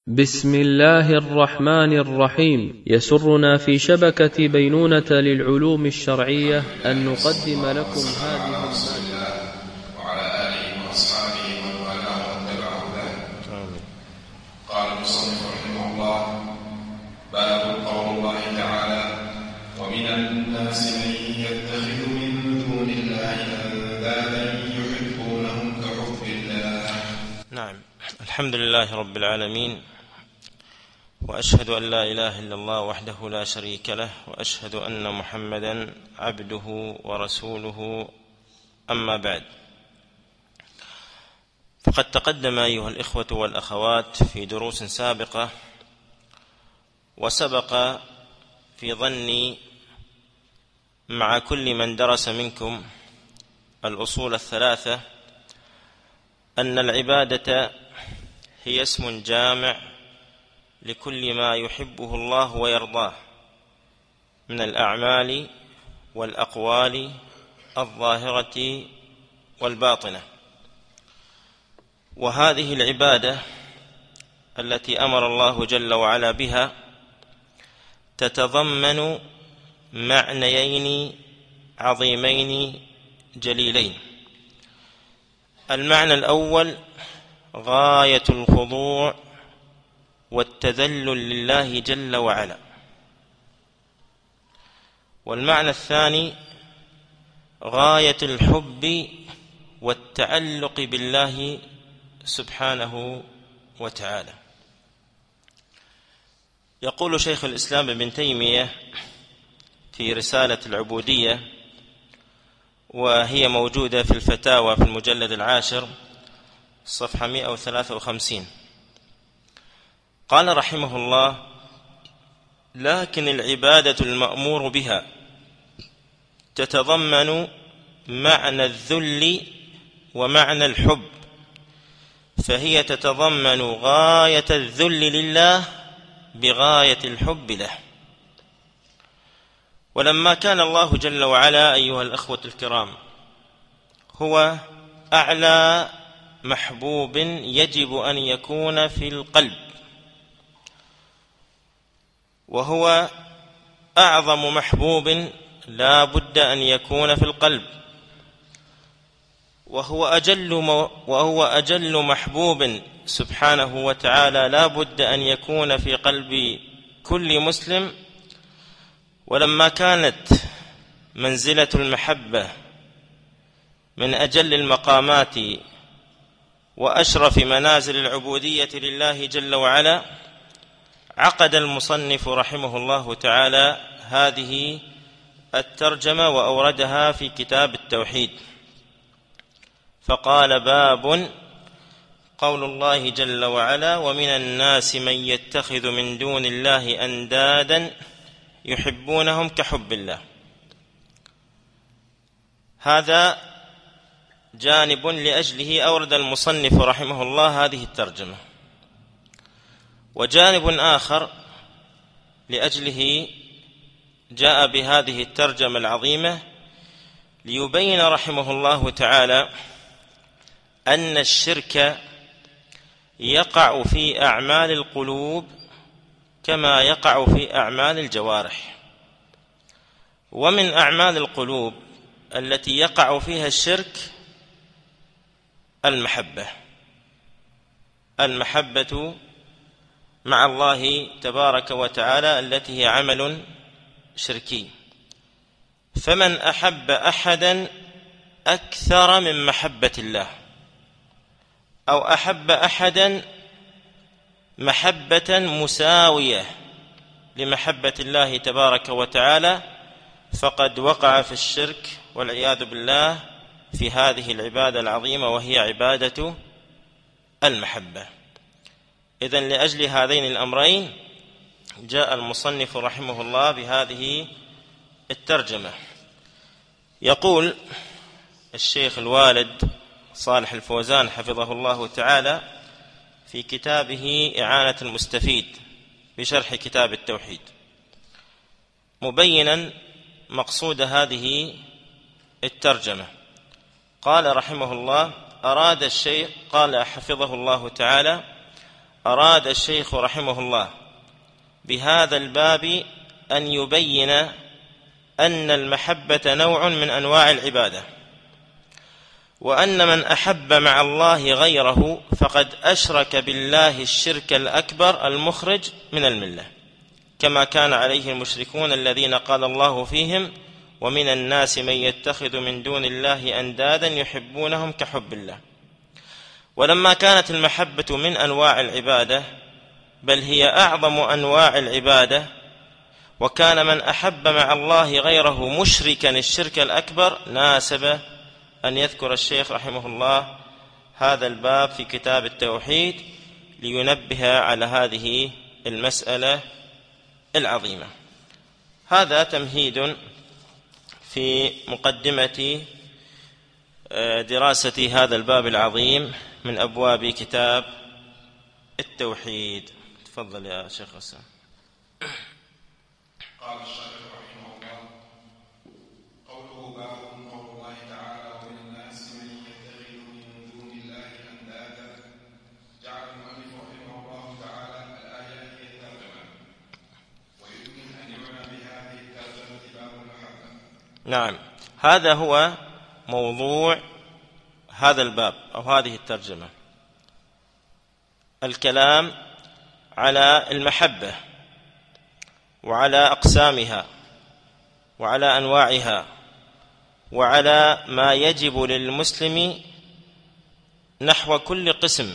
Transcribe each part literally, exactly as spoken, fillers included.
بسم الله الرحمن الرحيم. يسرنا في شبكة بينونة للعلوم الشرعية أن نقدم لكم هذه المادة. وعلى آله وأصحابه ومن والاه واتبع هداه. قال المصنف رحمه الله: باب قول الله تعالى: ومن الناس من يتخذ من دون الله أندادا يحبونهم كحب الله. نعم، الحمد لله رب العالمين، وأشهد أن لا إله إلا الله وحده لا شريك له، وأشهد أن محمدا عبده ورسوله. أما بعد، فقد تقدم أيها الإخوة والأخوات في دروس سابقة، وسبق في ظني مع كل من درس منكم الأصول الثلاثة أن العبادة هي اسم جامع لكل ما يحبه الله ويرضاه من الأعمال والأقوال الظاهرة والباطنة. وهذه العبادة التي أمر الله جل وعلا بها تتضمن معنيين عظيمين جليلين. المعنى الأول غاية الخضوع والتذلل لله جل وعلا، والمعنى الثاني غاية الحب والتعلق بالله سبحانه وتعالى. يقول شيخ الإسلام ابن تيمية في رسالة العبودية، وهي موجودة في الفتاوى في المجلد العاشر صفحة مئة وثلاثة وخمسين، قال رحمه الله: لكن العبادة المأمور بها تتضمن معنى الذل ومعنى الحب، فهي تتضمن غاية الذل لله بغاية الحب له. ولما كان الله جل وعلا أيها الأخوة الكرام هو أعلى محبوب يجب أن يكون في القلب، وهو أعظم محبوب لا بد أن يكون في القلب، وهو أجل وهو أجل محبوب سبحانه وتعالى لا بد أن يكون في قلب كل مسلم. ولما كانت منزلة المحبة من أجل المقامات وأشرف منازل العبودية لله جل وعلا، عقد المصنف رحمه الله تعالى هذه الترجمة وأوردها في كتاب التوحيد، فقال: باب قول الله جل وعلا: ومن الناس من يتخذ من دون الله أندادا يحبونهم كحب الله. هذا جانب لأجله أورد المصنف رحمه الله هذه الترجمة، وجانب آخر لأجله جاء بهذه الترجمة العظيمة ليبين رحمه الله تعالى أن الشرك يقع في أعمال القلوب كما يقع في أعمال الجوارح. ومن أعمال القلوب التي يقع فيها الشرك المحبة المحبة مع الله تبارك وتعالى التي هي عمل شركي. فمن أحب أحدا أكثر من محبة الله، أو أحب أحدا محبة مساوية لمحبة الله تبارك وتعالى، فقد وقع في الشرك والعياذ بالله في هذه العبادة العظيمة، وهي عبادة المحبة. إذن لأجل هذين الأمرين جاء المصنف رحمه الله بهذه الترجمة. يقول الشيخ الوالد صالح الفوزان حفظه الله تعالى في كتابه إعانة المستفيد بشرح كتاب التوحيد، مبينا مقصود هذه الترجمة، قال رحمه الله: أراد الشيخ قال حفظه الله تعالى: أراد الشيخ رحمه الله بهذا الباب أن يبين أن المحبة نوع من أنواع العبادة، وأن من أحب مع الله غيره فقد أشرك بالله الشرك الأكبر المخرج من الملة، كما كان عليه المشركون الذين قال الله فيهم: ومن الناس من يتخذ من دون الله أندادا يحبونهم كحب الله. ولما كانت المحبة من أنواع العبادة، بل هي أعظم أنواع العبادة، وكان من أحب مع الله غيره مشركا الشرك الأكبر، ناسب أن يذكر الشيخ رحمه الله هذا الباب في كتاب التوحيد لينبه على هذه المسألة العظيمة. هذا تمهيد في مقدمة دراسة هذا الباب العظيم من أبواب كتاب التوحيد. تفضل يا شيخ حسن. قال الشيخ رحمه الله: قوله باب قول الله تعالى: ومن الناس من يتخذ من دون الله أندادا. جعل المؤلف رحمه الله تعالى الآية هي الترجمة، ويمكن أن يعنى بهذه الترجمة باب المحبة. نعم، هذا هو موضوع هذا الباب أو هذه الترجمة، الكلام على المحبة وعلى أقسامها وعلى أنواعها وعلى ما يجب للمسلم نحو كل قسم،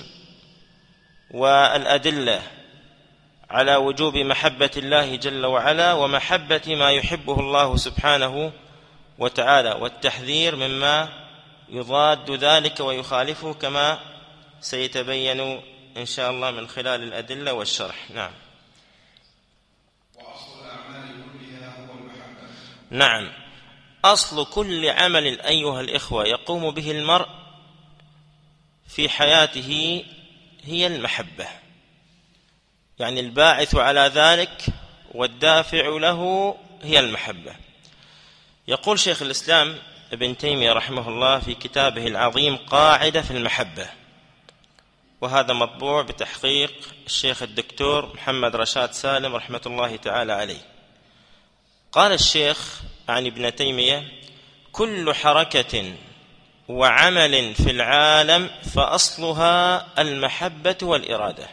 والأدلة على وجوب محبة الله جل وعلا ومحبة ما يحبه الله سبحانه وتعالى، والتحذير مما يضاد ذلك ويخالفه كما سيتبين إن شاء الله من خلال الأدلة والشرح. نعم. وأصل الأعمال كلها هو المحبة. نعم، أصل كل عمل أيها الإخوة يقوم به المرء في حياته هي المحبة، يعني الباعث على ذلك والدافع له هي المحبة. يقول شيخ الإسلام ابن تيمية رحمه الله في كتابه العظيم قاعدة في المحبة، وهذا مطبوع بتحقيق الشيخ الدكتور محمد رشاد سالم رحمة الله تعالى عليه. قال الشيخ عن ابن تيمية: كل حركة وعمل في العالم فأصلها المحبة والإرادة.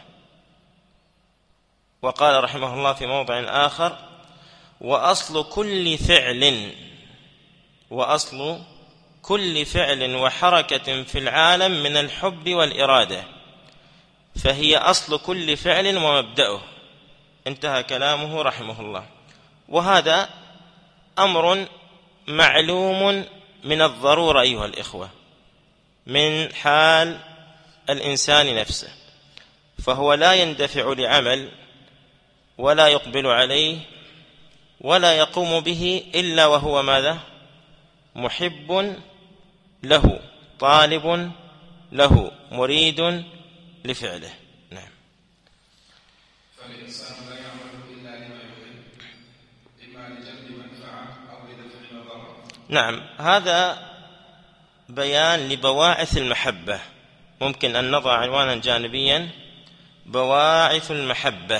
وقال رحمه الله في موضع آخر: وأصل كل فعل وأصل كل فعل وحركة في العالم من الحب والإرادة، فهي أصل كل فعل ومبدأه. انتهى كلامه رحمه الله. وهذا أمر معلوم من الضرورة أيها الإخوة من حال الإنسان نفسه، فهو لا يندفع لعمل ولا يقبل عليه ولا يقوم به إلا وهو ماذا؟ محب له، طالب له، مريد لفعله. نعم. فالإنسان لا يعمل إلا لما يحب، إما لجلب منفعة أو لدفع مضرة. نعم، هذا بيان لبواعث المحبة. ممكن أن نضع عنوانا جانبيا: بواعث المحبة.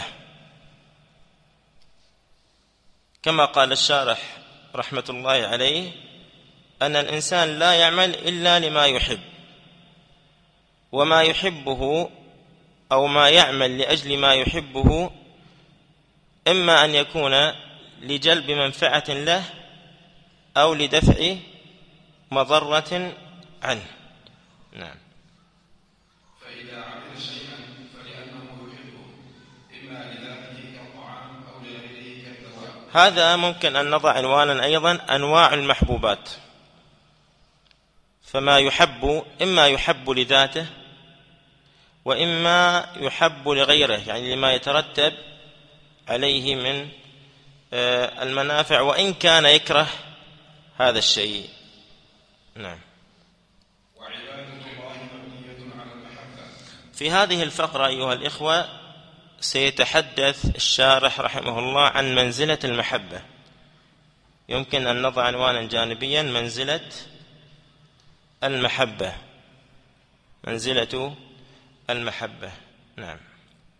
كما قال الشارح رحمة الله عليه أن الإنسان لا يعمل إلا لما يحب، وما يحبه أو ما يعمل لأجل ما يحبه إما أن يكون لجلب منفعة له أو لدفع مضرة عنه. نعم. فإذا عمل شيئا فلأنه يحبه، إما لذاته كالطعام أو لغيره كالدواء. هذا ممكن أن نضع عنوانا أيضا: أنواع المحبوبات. فما يحب إما يحب لذاته وإما يحب لغيره، يعني لما يترتب عليه من المنافع وإن كان يكره هذا الشيء. نعم. وعبادة الله مبنية على المحبة. في هذه الفقرة أيها الإخوة سيتحدث الشارح رحمه الله عن منزلة المحبة. يمكن أن نضع عنوانا جانبيا: منزلة المحبة، منزلة المحبة. نعم.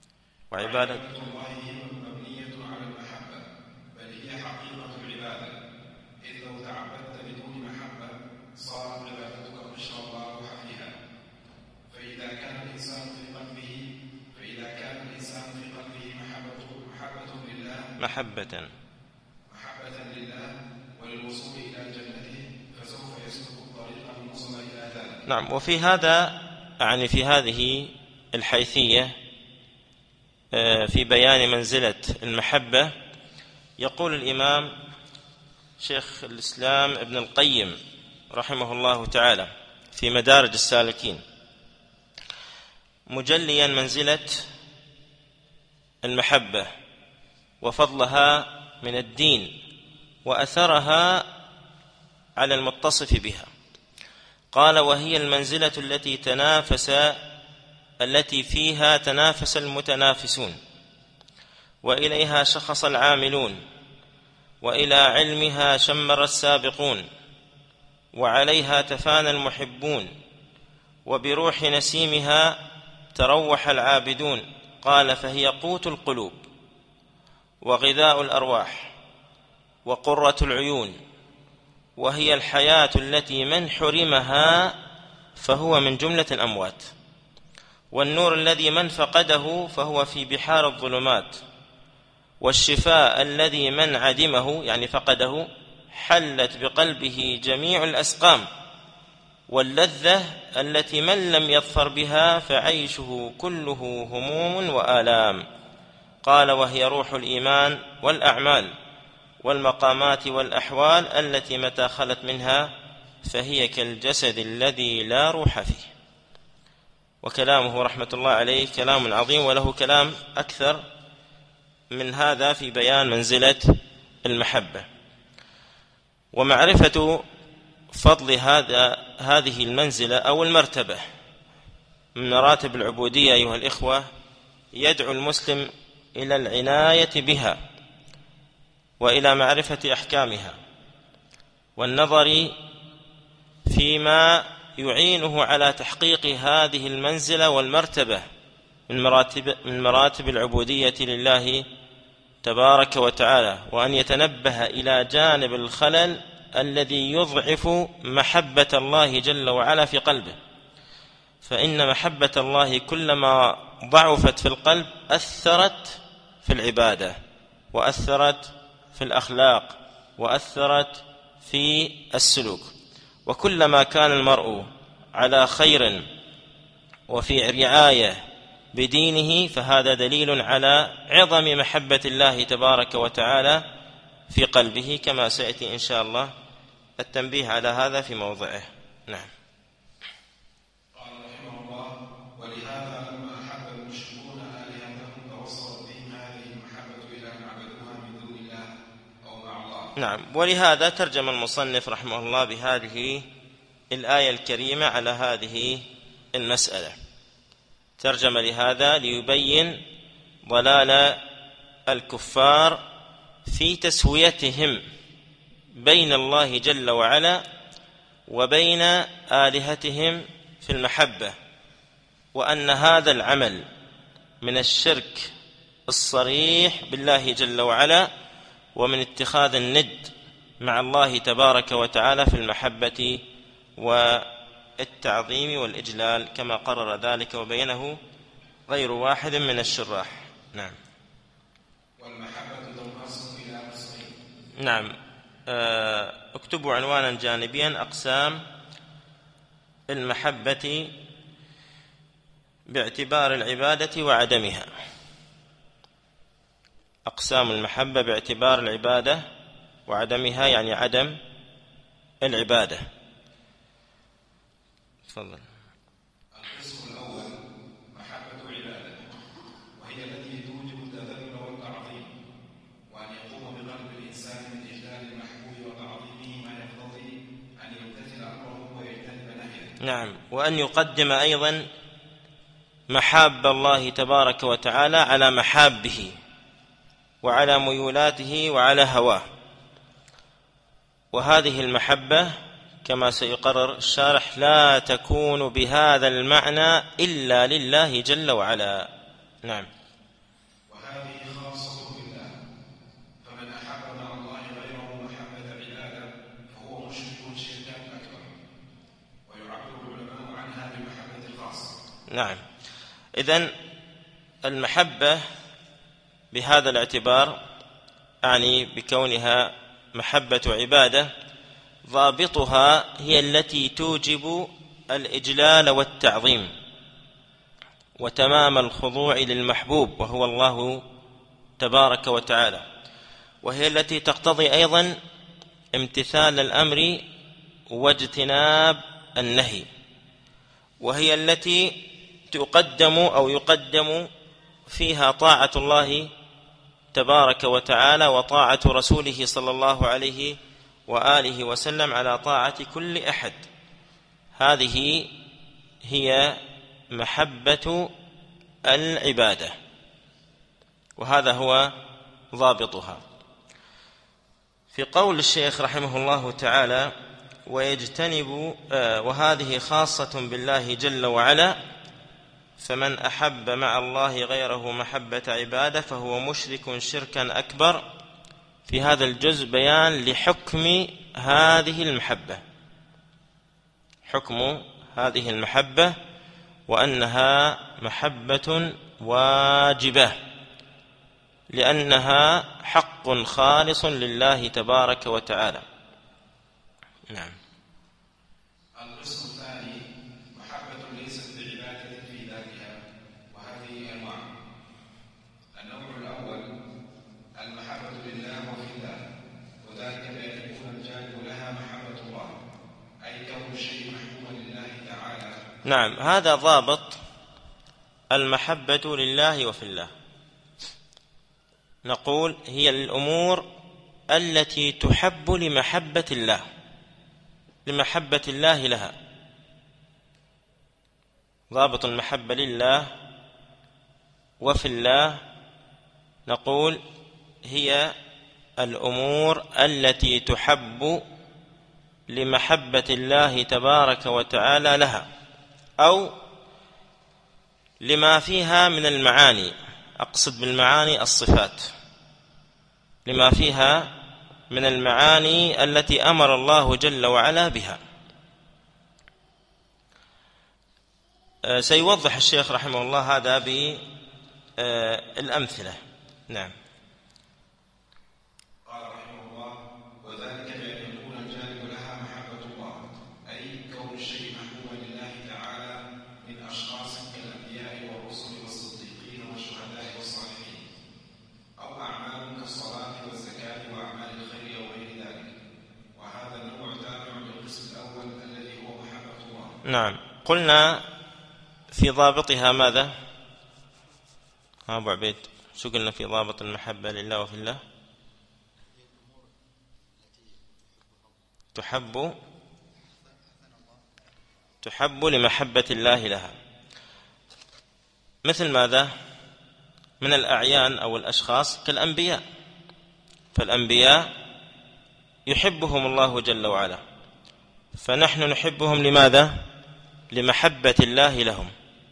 وعبادة الله هي مبنية على المحبة، بل هي حقيقة العبادة، إذ لو تعبدت بدون محبة صارت عبادتك بشرى الله فيها. فإذا كان الإنسان في قلبه فإذا كان الإنسان في قلبه محبة محبة لله محبة محبة لله وللوصول إلى جنته فسوف يسلك الطريق الموصل إلى ذلك. نعم. وفي هذا يعني في هذه الحيثية في بيان منزلة المحبة يقول الإمام شيخ الإسلام ابن القيم رحمه الله تعالى في مدارج السالكين مجليا منزلة المحبة وفضلها من الدين وأثرها على المتصف بها. قال: وهي المنزلة التي تنافس التي فيها تنافس المتنافسون، وإليها شخص العاملون، وإلى علمها شمر السابقون، وعليها تفانى المحبون، وبروح نسيمها تروح العابدون. قال: فهي قوت القلوب وغذاء الأرواح وقرة العيون، وهي الحياة التي من حرمها فهو من جملة الأموات، والنور الذي من فقده فهو في بحار الظلمات، والشفاء الذي من عدمه يعني فقده حلت بقلبه جميع الأسقام، واللذة التي من لم يظفر بها فعيشه كله هموم وآلام. قال: وهي روح الإيمان والأعمال والمقامات والأحوال التي متى خلت منها فهي كالجسد الذي لا روح فيه. وكلامه رحمة الله عليه كلام عظيم، وله كلام أكثر من هذا في بيان منزلة المحبة ومعرفة فضل هذا هذه المنزلة أو المرتبة من مراتب العبودية. أيها الإخوة، يدعو المسلم إلى العناية بها وإلى معرفة أحكامها والنظر فيما يعينه على تحقيق هذه المنزلة والمرتبة من مراتب, من مراتب العبودية لله تبارك وتعالى، وأن يتنبه إلى جانب الخلل الذي يضعف محبة الله جل وعلا في قلبه. فإن محبة الله كلما ضعفت في القلب أثرت في العبادة وأثرت في الأخلاق وأثرت في السلوك. وكلما كان المرء على خير وفي رعاية بدينه فهذا دليل على عظم محبة الله تبارك وتعالى في قلبه، كما سيأتي إن شاء الله التنبيه على هذا في موضعه. نعم. قال رحمه الله: ولهذا لما أحب المشركون آلهتهم توصلت بهم هذه المحبة إلى أن عبدوها من دون الله أو مع الله. نعم. ولهذا ترجم المصنف رحمه الله بهذه الآية الكريمة على هذه المسألة. ترجم لهذا ليبين ضلال الكفار في تسويتهم بين الله جل وعلا وبين آلهتهم في المحبة، وأن هذا العمل من الشرك الصريح بالله جل وعلا ومن اتخاذ الند مع الله تبارك وتعالى في المحبة والتعظيم والإجلال، كما قرر ذلك وبينه غير واحد من الشراح. نعم. والمحبة تنقسم إلى قسمين. نعم. اكتبوا عنوانا جانبيا: أقسام المحبة باعتبار العبادة وعدمها. أقسام المحبة باعتبار العبادة وعدمها يعني عدم العبادة. تفضل. القسم الأول محبة عبادة، وهي التي توجب التذلل والتعظيم، وأن يقوم بقلب الإنسان من إجلال المحبوب وتعظيمه ما يقتضي أن يمتثل أمره ويجتنب نهيه. نعم. وأن يقدم أيضا محاب الله تبارك وتعالى على محابه وعلى ميولاته وعلى هواه. وهذه المحبة كما سيقرر الشارح لا تكون بهذا المعنى إلا لله جل وعلا. نعم. نعم. إذن المحبة بهذا الاعتبار، أعني بكونها محبة عبادة، ضابطها هي التي توجب الإجلال والتعظيم وتمام الخضوع للمحبوب وهو الله تبارك وتعالى، وهي التي تقتضي أيضا امتثال الأمر واجتناب النهي، وهي التي تقدم أو يقدم فيها طاعة الله تبارك وتعالى وطاعة رسوله صلى الله عليه وآله وسلم على طاعة كل أحد. هذه هي محبة العبادة، وهذا هو ضابطها. في قول الشيخ رحمه الله تعالى: ويجتنب آه وهذه خاصة بالله جل وعلا، فمن أحب مع الله غيره محبة عبادة فهو مشرك شركا أكبر. في هذا الجزء بيان لحكم هذه المحبة، حكم هذه المحبة، وأنها محبة واجبة لأنها حق خالص لله تبارك وتعالى. نعم. القسم الثاني محبة ليست بعبادة في ذاتها، وهذه أنواع. النوع الأول المحبة لله وفي الله، وذلك بأن يكون الجانب لها محبة الله، أي كون الشيء محبوبا لله تعالى. نعم، هذا ضابط المحبة لله وفي الله. نقول هي الأمور التي تحب لمحبة الله، لمحبة الله لها. ضابط المحبة لله وفي الله نقول هي الأمور التي تحب لمحبة الله تبارك وتعالى لها، أو لما فيها من المعاني، أقصد بالمعاني الصفات، لما فيها من المعاني التي أمر الله جل وعلا بها. سيوضح الشيخ رحمه الله هذا بالأمثلة. نعم. قال رحمه الله: وذلك بأن يكون الجانب لها محبة الله، أي كون الشيء محبوبا لله تعالى من أشخاص كالأنبياء والرسل والصديقين والشهداء والصالحين، أو أعمال كالصلاة والزكاة وأعمال الخير وغير ذلك. وهذا النوع تابع للقسم الأول الذي هو محبة الله. نعم. قلنا في ضابطها ماذا؟ ها أبو عبيد، شو قلنا في ضابط المحبة لله وفي الله؟ تحب تحب لمحبة الله لها، مثل ماذا؟ من الأعيان أو الأشخاص كالأنبياء، فالأنبياء يحبهم الله جل وعلا، فنحن نحبهم لماذا؟ لمحبة الله لهم.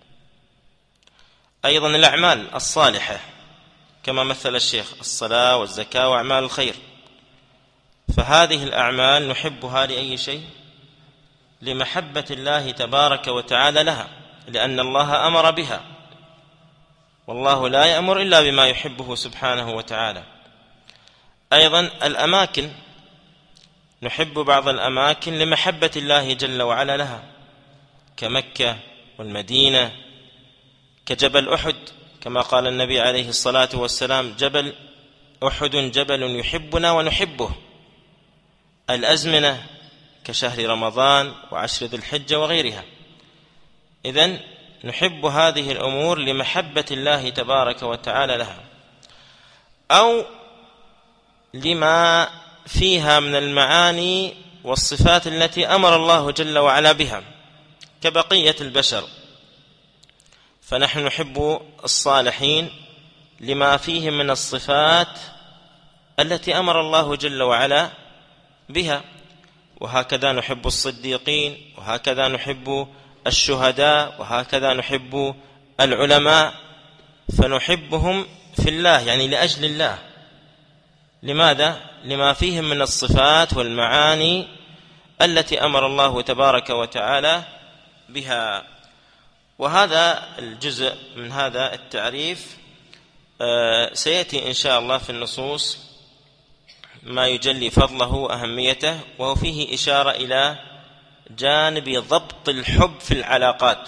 أيضا الأعمال الصالحة كما مثل الشيخ الصلاة والزكاة وأعمال الخير، فهذه الأعمال نحبها لأي شيء؟ لمحبة الله تبارك وتعالى لها، لأن الله أمر بها، والله لا يأمر إلا بما يحبه سبحانه وتعالى. أيضا الأماكن، نحب بعض الأماكن لمحبة الله جل وعلا لها، كمكة والمدينة، كجبل أحد، كما قال النبي عليه الصلاة والسلام: جبل أحد جبل يحبنا ونحبه. الأزمنة كشهر رمضان وعشر ذي الحجة وغيرها. إذن نحب هذه الأمور لمحبة الله تبارك وتعالى لها، أو لما فيها من المعاني والصفات التي أمر الله جل وعلا بها كبقية البشر، فنحن نحب الصالحين لما فيهم من الصفات التي أمر الله جل وعلا بها، وهكذا نحب الصديقين، وهكذا نحب الشهداء، وهكذا نحب العلماء، فنحبهم في الله يعني لأجل الله. لماذا؟ لما فيهم من الصفات والمعاني التي أمر الله تبارك وتعالى بها. وهذا الجزء من هذا التعريف سيأتي إن شاء الله في النصوص ما يجلي فضله وأهميته، وهو فيه إشارة إلى جانب ضبط الحب في العلاقات،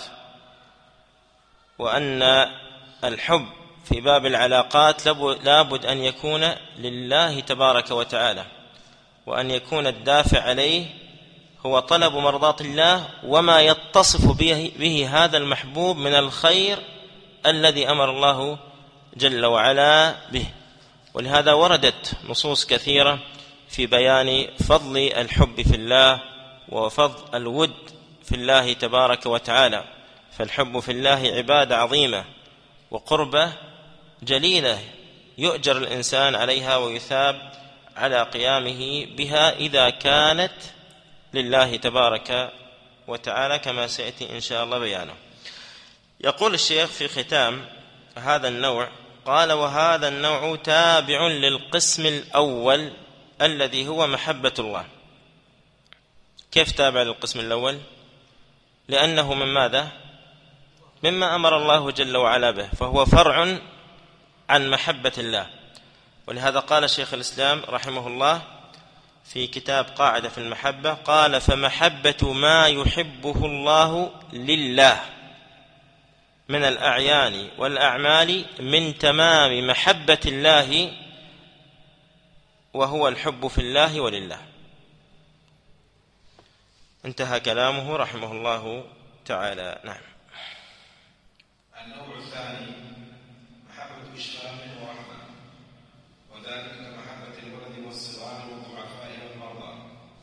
وأن الحب في باب العلاقات لابد أن يكون لله تبارك وتعالى، وأن يكون الدافع عليه هو طلب مرضاة الله وما يتصف به, به هذا المحبوب من الخير الذي أمر الله جل وعلا به. ولهذا وردت نصوص كثيرة في بيان فضل الحب في الله وفضل الود في الله تبارك وتعالى. فالحب في الله عبادة عظيمة وقربة جليلة يؤجر الإنسان عليها ويثاب على قيامه بها إذا كانت لله تبارك وتعالى، كما سيأتي إن شاء الله بيانه. يقول الشيخ في ختام هذا النوع، قال: وهذا النوع تابع للقسم الأول الذي هو محبة الله. كيف تابع للقسم الأول؟ لأنه من ماذا؟ مما أمر الله جل وعلا به، فهو فرع عن محبة الله. ولهذا قال شيخ الإسلام رحمه الله في كتاب قاعدة في المحبة، قال: فمحبة ما يحبه الله لله من الأعيان والأعمال من تمام محبة الله، وهو الحب في الله ولله. انتهى كلامه رحمه الله تعالى. نعم. النوع الثاني محبة إشفاق ورحمة، وذلك كمحبة الولد والصغار والضعفاء والمرضى.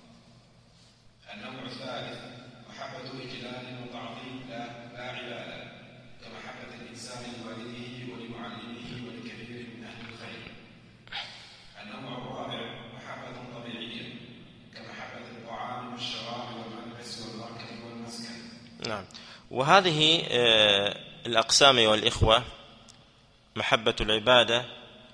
النوع الثالث محبة إجلال وتعظيم لا لا عبادة، كمحبة الإنسان لوالده ولمعلمه ولكثير من أهل الخير. النوع الرابع محبة طبيعية، كمحبة الطعام والشراب والملبس والمركب والمسكن. نعم. وهذه الأقسام والإخوة، محبة العبادة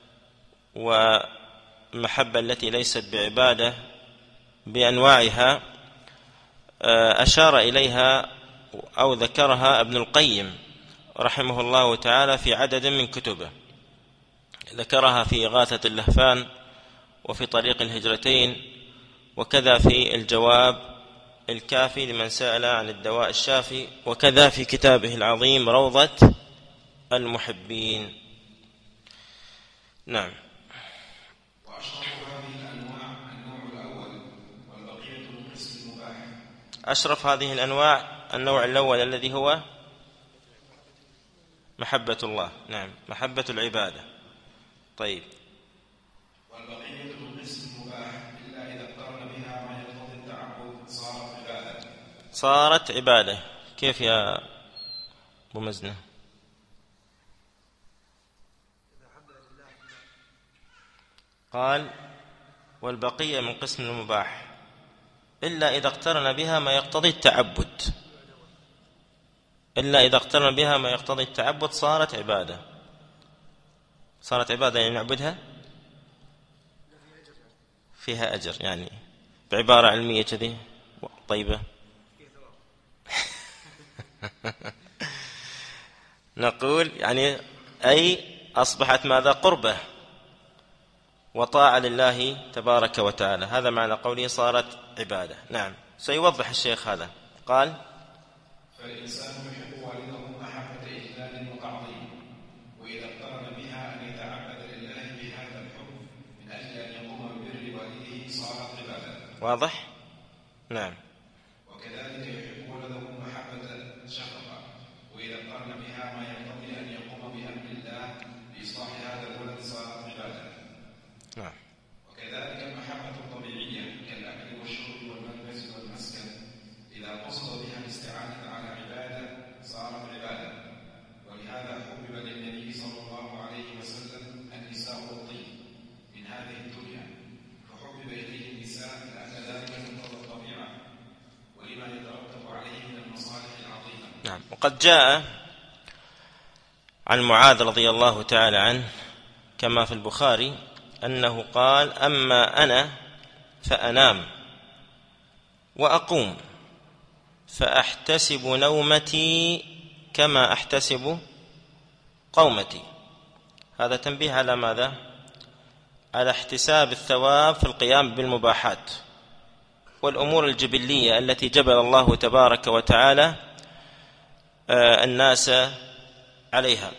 ومحبة التي ليست بعبادة بأنواعها، أشار إليها أو ذكرها ابن القيم رحمه الله تعالى في عدد من كتبه. ذكرها في إغاثة اللهفان وفي طريق الهجرتين، وكذا في الجواب الكافي لمن سأل عن الدواء الشافي، وكذا في كتابه العظيم روضة المحبين. نعم. وأشرف هذه الأنواع النوع الأول، والبقية القسم المباح. أشرف هذه الأنواع النوع الأول الذي هو محبة الله. نعم، محبة العبادة. طيب. والبقية القسم المباح إلا إذا اقترن بها ما يقتضي التعبد صارت عبادة. صارت عبادة. كيف يا أبو مزنة؟ قال: والبقية من قسم المباح إلا إذا اقترن بها ما يقتضي التعبد. إلا إذا اقترن بها ما يقتضي التعبد صارت عبادة. صارت عبادة يعني نعبدها فيها أجر، يعني بعبارة علمية كذي طيبة. نقول يعني أي أصبحت ماذا؟ قربة وطاعة لله تبارك وتعالى. هذا معنى قوله صارت عبادة. نعم. سيوضح الشيخ هذا. قال: فالإنسان يحب والده محبة إجلال وتعظيم، وإذا اقترن بها أن يتعبد لله بهذا الحب من أجل أن يقوم ببر والده صارت عبادة. واضح؟ نعم. وكذلك يحب ولده محبة شفقة، وإذا اقترن بها ما يقتضي أن يقوم بأمر الله بإصلاح هذا الولد صارت عبادة. نعم. وكذلك المحبة الطبيعية كالأكل والشرب والملبس والمسكن، إذا قصد بها الاستعانة على عبادة صارت عبادة. ولهذا حبب للنبي صلى الله عليه وسلم النساء والطيب من هذه الدنيا، فحبب إليه النساء لأن ذلك مقتضى الطبيعة ولما يترتب عليه من المصالح العظيمة. نعم. وقد جاء عن معاذ رضي الله تعالى عنه كما في البخاري أنه قال: أما أنا فأنام وأقوم فأحتسب نومتي كما أحتسب قومتي. هذا تنبيه على ماذا؟ على احتساب الثواب في القيام بالمباحات والأمور الجبلية التي جبل الله تبارك وتعالى الناس عليها.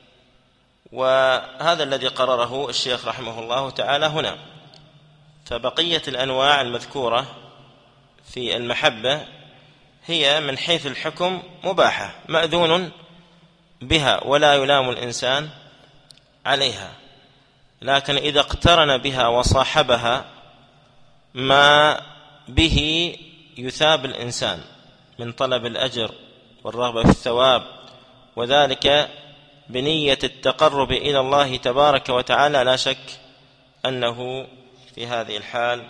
وهذا الذي قرره الشيخ رحمه الله تعالى هنا. فبقية الأنواع المذكورة في المحبة هي من حيث الحكم مباحة مأذون بها ولا يلام الإنسان عليها، لكن إذا اقترن بها وصاحبها ما به يثاب الإنسان من طلب الأجر والرغبة في الثواب، وذلك بنية التقرب إلى الله تبارك وتعالى، لا شك أنه في هذه الحال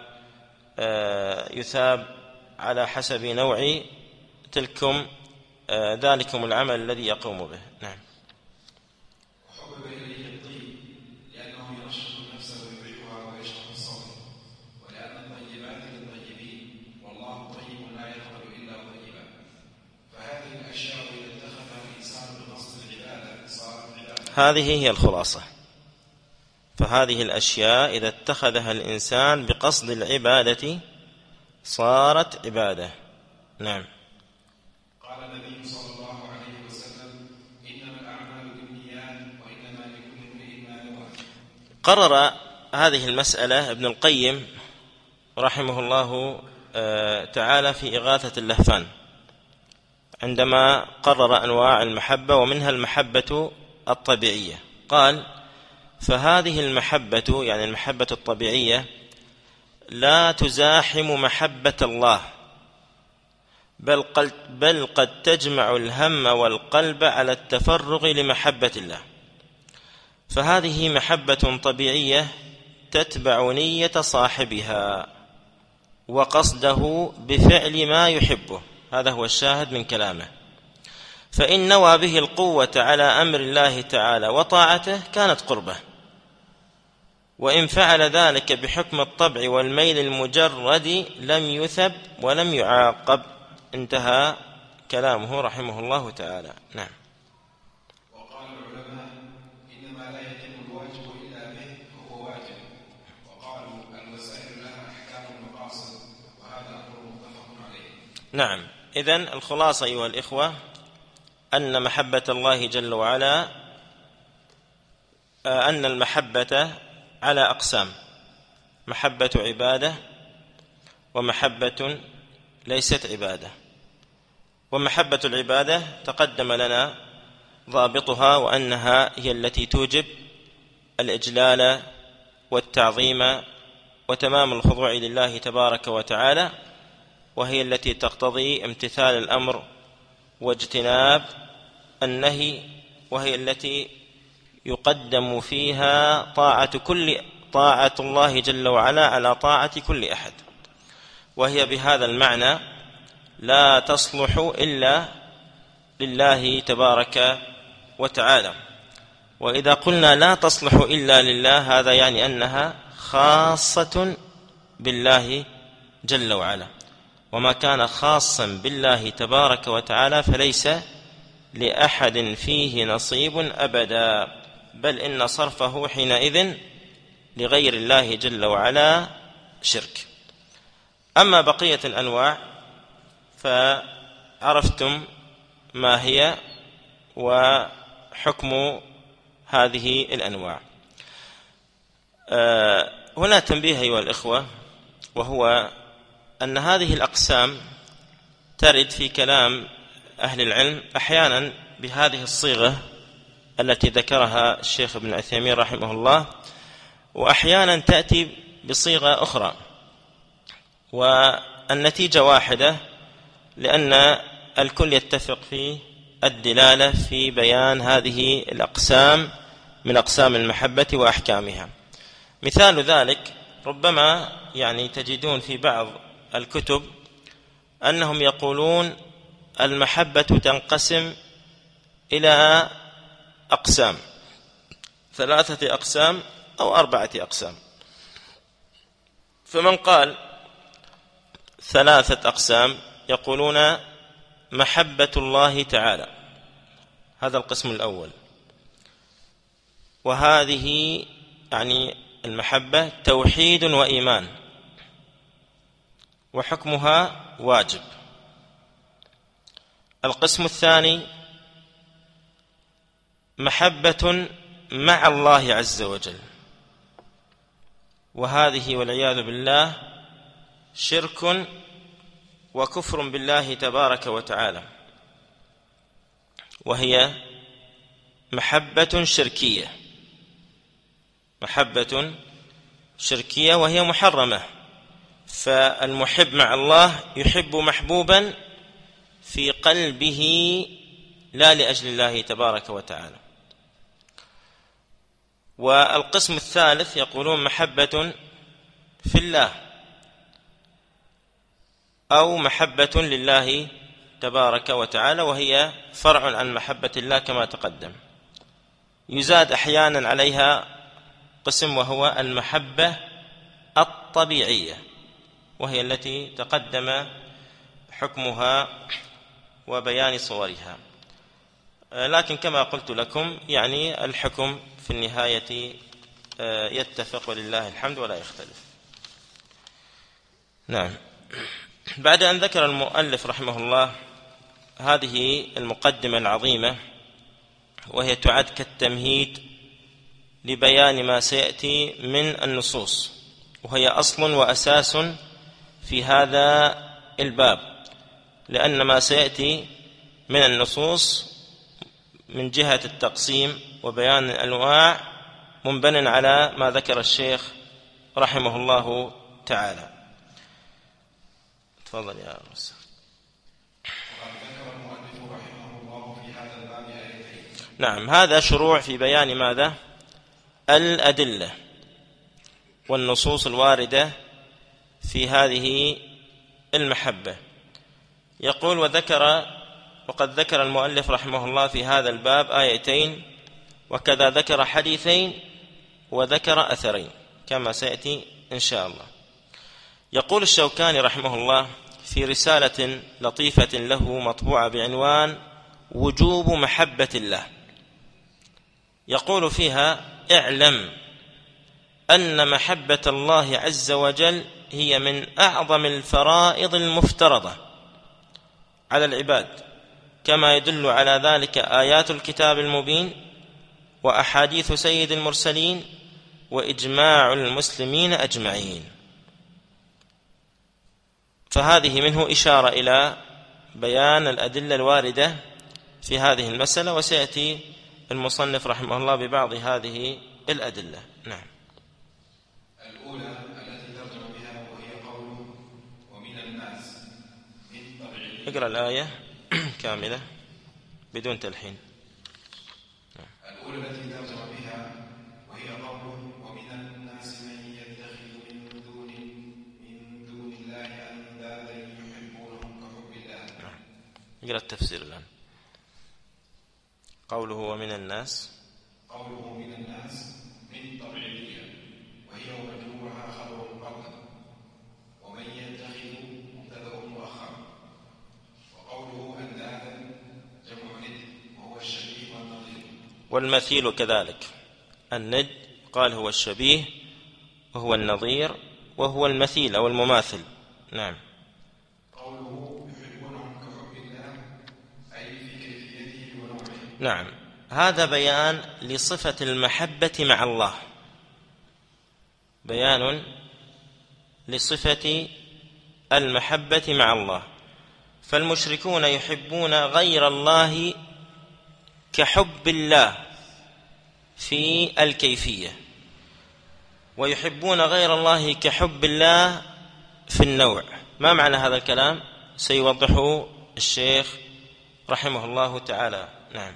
يثاب على حسب نوع تلكم ذلكم العمل الذي يقوم به. نعم. وحبب إليه الطيب لأنه ينشط النفس ويريحها ويشرح الصوت، ولأن الطيبات للطيبين والله طيب لا يقبل إلا طيبا. فهذه الأشياء إذا اتخذها الإنسان بقصد العبادة صارت عبادة. هذه هي الخلاصة. فهذه الأشياء إذا اتخذها الإنسان بقصد العبادة صارت عبادة. نعم. قال النبي صلى الله عليه وسلم: إنما الأعمال بالنيات وإنما لكل امرئ ما نوى. قرر هذه المسألة ابن القيم رحمه الله تعالى في إغاثة اللهفان عندما قرر أنواع المحبة، ومنها المحبة الطبيعية. قال: فهذه المحبة يعني المحبة الطبيعية لا تزاحم محبة الله، بل قد, بل قد تجمع الهم والقلب على التفرغ لمحبة الله. فهذه محبة طبيعية تتبع نية صاحبها وقصده بفعل ما يحبه. هذا هو الشاهد من كلامه. فإن نوى به القوة على أمر الله تعالى وطاعته كانت قربة، وإن فعل ذلك بحكم الطبع والميل المجرد لم يثب ولم يعاقب. انتهى كلامه رحمه الله تعالى. نعم. وقال العلماء: إنما لا يتم الواجب إلا به فهو واجب. وقالوا: الوسائل لها أحكام المقاصد، وهذا أمر متفق عليه. نعم. إذن الخلاصة أيها الإخوة أن محبة الله جل وعلا أن المحبة على أقسام: محبة عبادة، ومحبة ليست عبادة. ومحبة العبادة تقدم لنا ضابطها، وأنها هي التي توجب الإجلال والتعظيم وتمام الخضوع لله تبارك وتعالى، وهي التي تقتضي امتثال الأمر واجتناب النهي، وهي التي يقدم فيها طاعة كل طاعة الله جل وعلا على طاعة كل أحد. وهي بهذا المعنى لا تصلح إلا لله تبارك وتعالى. وإذا قلنا لا تصلح إلا لله، هذا يعني أنها خاصة بالله جل وعلا، وما كان خاصا بالله تبارك وتعالى فليس لأحد فيه نصيب أبدا، بل إن صرفه حينئذ لغير الله جل وعلا شرك. أما بقية الأنواع فعرفتم ما هي وحكم هذه الأنواع. أه هنا تنبيه أيها الإخوة، وهو أن هذه الأقسام ترد في كلام أهل العلم أحيانا بهذه الصيغة التي ذكرها الشيخ ابن عثيمين رحمه الله، وأحيانا تأتي بصيغة أخرى، والنتيجة واحدة، لأن الكل يتفق في الدلالة في بيان هذه الأقسام من أقسام المحبة وأحكامها. مثال ذلك ربما يعني تجدون في بعض الكتب أنهم يقولون المحبة تنقسم إلى أقسام، ثلاثة أقسام أو أربعة أقسام. فمن قال ثلاثة أقسام يقولون محبة الله تعالى، هذا القسم الأول. وهذه يعني المحبة توحيد وإيمان، وحكمها واجب. القسم الثاني محبة مع الله عز وجل، وهذه والعياذ بالله شرك وكفر بالله تبارك وتعالى، وهي محبة شركية، محبة شركية وهي محرمة. فالمحب مع الله يحب محبوبا في قلبه لا لأجل الله تبارك وتعالى. والقسم الثالث يقولون محبة في الله أو محبة لله تبارك وتعالى، وهي فرع عن محبة الله كما تقدم. يزاد أحيانا عليها قسم وهو المحبة الطبيعية، وهي التي تقدم حكمها وبيان صورها، لكن كما قلت لكم يعني الحكم في النهاية يتفق ولله الحمد ولا يختلف. نعم. بعد أن ذكر المؤلف رحمه الله هذه المقدمة العظيمة، وهي تعد كالتمهيد لبيان ما سيأتي من النصوص، وهي أصل وأساس في هذا الباب، لأن ما سيأتي من النصوص من جهة التقسيم وبيان الأنواع منبن على ما ذكر الشيخ رحمه الله تعالى. تفضل يا رسول. نعم، هذا شروع في بيان ماذا؟ الأدلة والنصوص الواردة في هذه المحبة. يقول وذكر وقد ذكر المؤلف رحمه الله في هذا الباب آيتين، وكذا ذكر حديثين وذكر أثرين كما سيأتي إن شاء الله. يقول الشوكاني رحمه الله في رسالة لطيفة له مطبوعة بعنوان وجوب محبة الله، يقول فيها: اعلم أن محبة الله عز وجل هي من أعظم الفرائض المفترضة على العباد، كما يدل على ذلك آيات الكتاب المبين وأحاديث سيد المرسلين وإجماع المسلمين أجمعين. فهذه منه إشارة إلى بيان الأدلة الواردة في هذه المسألة، وسيأتي المصنف رحمه الله ببعض هذه الأدلة. نعم. الأولى التي ترجم بها وهي قوله ومن الناس من طبعه. اقرأ الآية كاملة بدون تلحين. الأولى التي ترجم بها وهي قوله ومن الناس من يتخذ من دون من دون الله أندادا يحبونهم كحب الله. نعم. اقرأ التفسير الآن. قوله ومن الناس، قوله من الناس من طبعية وهي ومجرورها خبر مقدم، ومن يتخذ مبتدأ مؤخر، وقوله أندادا جمع ند وهو الشبيه والنظير. والمثيل كذلك، الند قال هو الشبيه وهو النظير وهو المثيل أو المماثل. نعم. قوله يحبونهم كحب الله أي في كيفيته ونوعه. نعم، هذا بيان لصفة المحبة مع الله، بيان لصفة المحبة مع الله. فالمشركون يحبون غير الله كحب الله في الكيفية، ويحبون غير الله كحب الله في النوع. ما معنى هذا الكلام؟ سيوضحه الشيخ رحمه الله تعالى. نعم.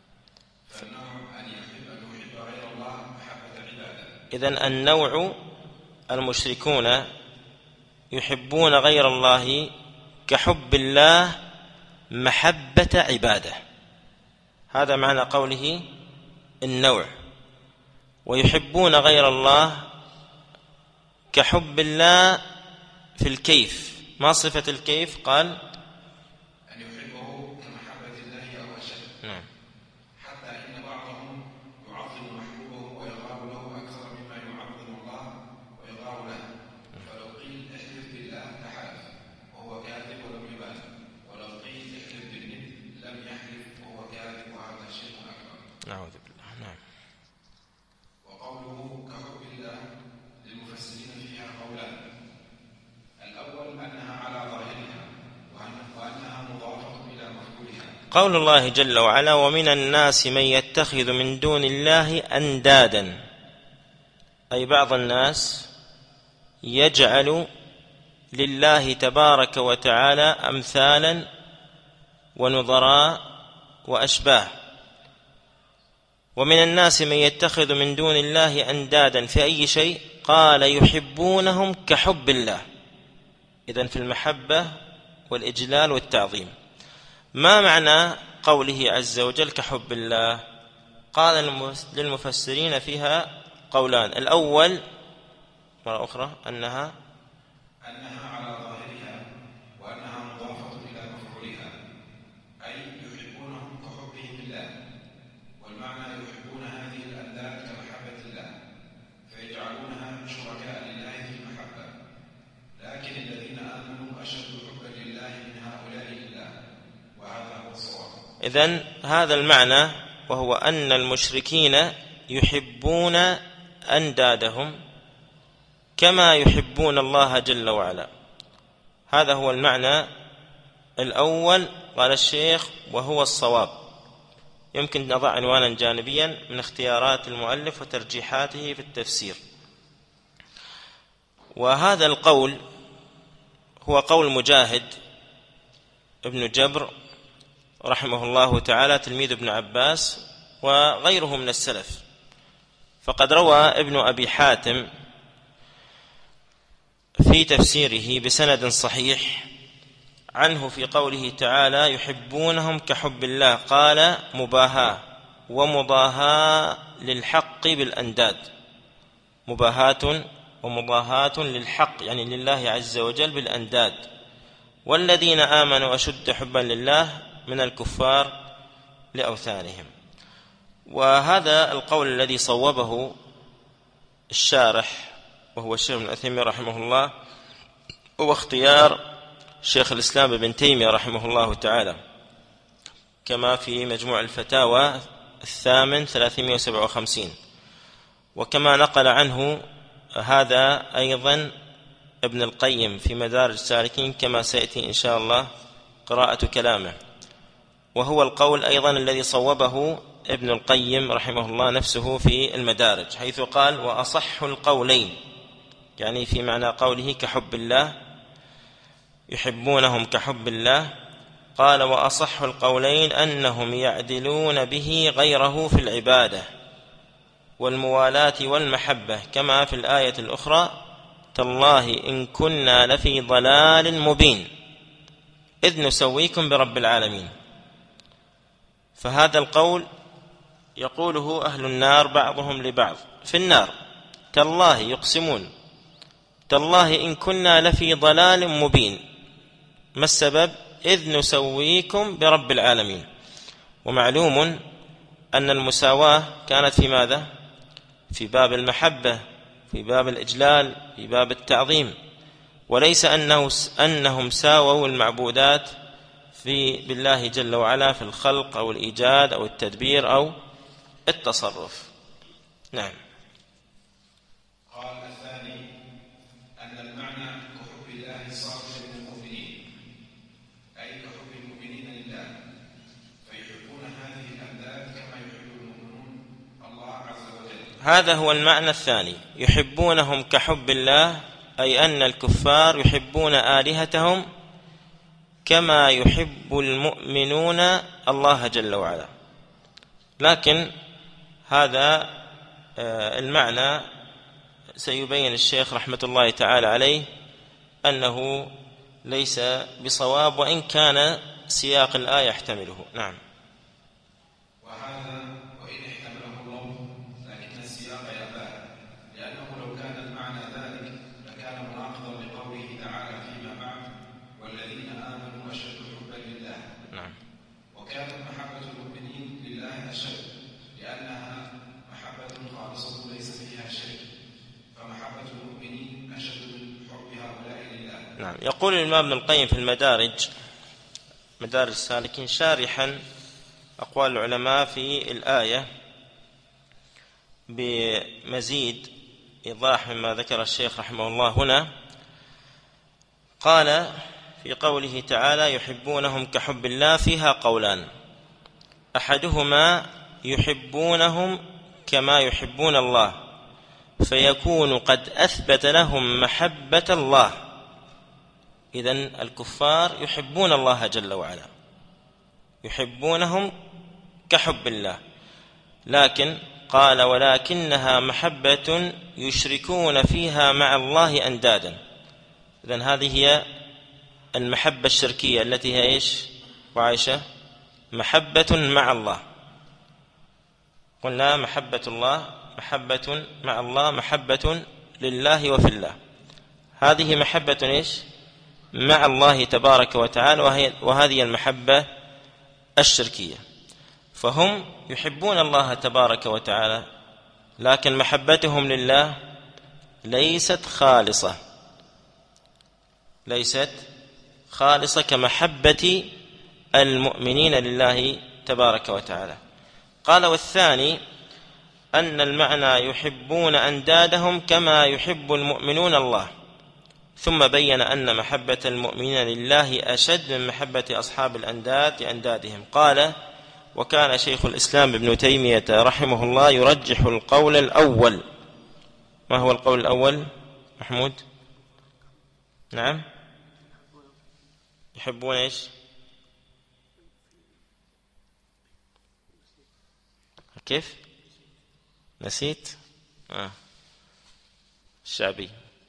إذن النوع المشركون يحبون غير الله كحب الله محبة عباده، هذا معنى قوله النوع. ويحبون غير الله كحب الله في الكيف. ما صفة الكيف؟ قال أن يحبه كمحبة الله أو أشد. نعم. قول الله جل وعلا: ومن الناس من يتخذ من دون الله أندادا، أي بعض الناس يجعل لله تبارك وتعالى أمثالا ونظراء وأشباه. ومن الناس من يتخذ من دون الله أندادا في أي شيء؟ قال: يحبونهم كحب الله. إذن في المحبة والإجلال والتعظيم. ما معنى قوله عز وجل كحب الله؟ قال للمفسرين فيها قولان: الأول مرة أخرى أنها أنها على ظاهرها وأنها مضافة إلى مفعولها، أي يحبونهم كحبهم الله، والمعنى يحبون هذه الأنداد كمحبة الله فيجعلونها شركاء لله في المحبة، لكن الذين آمنوا أشد حبا لله من هؤلاء لله، وهذا هو الصواب. إذن هذا المعنى، وهو أن المشركين يحبون أندادهم كما يحبون الله جل وعلا. هذا هو المعنى الأول. قال الشيخ: وهو الصواب. يمكن نضع عنوانا جانبيا من اختيارات المؤلف وترجيحاته في التفسير. وهذا القول هو قول مجاهد ابن جبر رحمه الله تعالى تلميذ ابن عباس وغيره من السلف. فقد روى ابن أبي حاتم في تفسيره بسند صحيح عنه في قوله تعالى: يحبونهم كحب الله، قال: مباهاة ومضاهاة للحق بالأنداد. مباهاة ومضاهاة للحق يعني لله عز وجل بالأنداد. والذين آمنوا أشد حبا لله من الكفار لأوثانهم. وهذا القول الذي صوبه الشارح وهو الشيخ ابن عثيمين رحمه الله، هو اختيار شيخ الإسلام ابن تيمية رحمه الله تعالى، كما في مجموع الفتاوى الثامن ثلاثمائة وسبعة وخمسين. وكما نقل عنه هذا أيضا ابن القيم في مدارج السالكين، كما سيأتي إن شاء الله قراءة كلامه. وهو القول أيضا الذي صوبه ابن القيم رحمه الله نفسه في المدارج، حيث قال: وأصح القولين، يعني في معنى قوله كحب الله، يحبونهم كحب الله. قال: وأصح القولين أنهم يعدلون به غيره في العبادة والموالاة والمحبة، كما في الآية الأخرى: تالله إن كنا لفي ضلال مبين إذ نسويكم برب العالمين. فهذا القول يقوله أهل النار بعضهم لبعض في النار: تالله، يقسمون، تالله إن كنا لفي ضلال مبين. ما السبب؟ إذ نسويكم برب العالمين. ومعلوم أن المساواة كانت في ماذا؟ في باب المحبة، في باب الإجلال، في باب التعظيم، وليس أنه أنهم ساووا المعبودات في بالله جل وعلا في الخلق أو الإيجاد أو التدبير أو التصرف. نعم. قال الثاني أن المعنى كحب الله صافيا للمؤمنين، أي كحب المؤمنين لله، فيحبون هذه الأنداد كما يحب المؤمنون الله عز وجل. هذا هو المعنى الثاني، يحبونهم كحب الله، أي أن الكفار يحبون آلهتهم كما يحب المؤمنون الله جل وعلا. لكن هذا المعنى سيبين الشيخ رحمة الله تعالى عليه أنه ليس بصواب، وإن كان سياق الآية يحتمله. نعم. وهذا وإن احتمله الله لكن السياق يأباه، لأنه لو كان المعنى ذلك لكان مناقضا لقوله تعالى فيما بعد: والذين آمنوا أشد حبا لله. نعم. وكانت محبة المؤمنين لله أشد، لأنها محبة خالصة ليس فيها شيء، فمحبة المؤمنين أشد من حب هؤلاء لله. نعم. يقول الإمام ابن القيم في المدارج، مدارج السالكين، شارحا أقوال العلماء في الآية بمزيد إيضاح مما ذكر الشيخ رحمه الله هنا. قال في قوله تعالى: يحبونهم كحب الله، فيها قولان. أحدهما يحبونهم كما يحبون الله، فيكون قد أثبت لهم محبة الله. إذن الكفار يحبون الله جل وعلا، يحبونهم كحب الله، لكن قال ولكنها محبة يشركون فيها مع الله أندادا. إذن هذه هي المحبة الشركية التي هي إيش وعائشة؟ محبة مع الله. قلنا محبة الله محبة مع الله، محبة لله وفي الله. هذه محبة إيش؟ مع الله تبارك وتعالى، وهي وهذه المحبة الشركية. فهم يحبون الله تبارك وتعالى، لكن محبتهم لله ليست خالصة، ليست خالصة كمحبة المؤمنين لله تبارك وتعالى. قال والثاني أن المعنى يحبون أندادهم كما يحب المؤمنون الله، ثم بين أن محبة المؤمنين لله أشد من محبة أصحاب الأنداد لأندادهم. قال وكان شيخ الإسلام ابن تيمية رحمه الله يرجح القول الأول. ما هو القول الأول محمود؟ نعم، يحبون إيش؟ كيف نسيت؟ آه. الشعبي.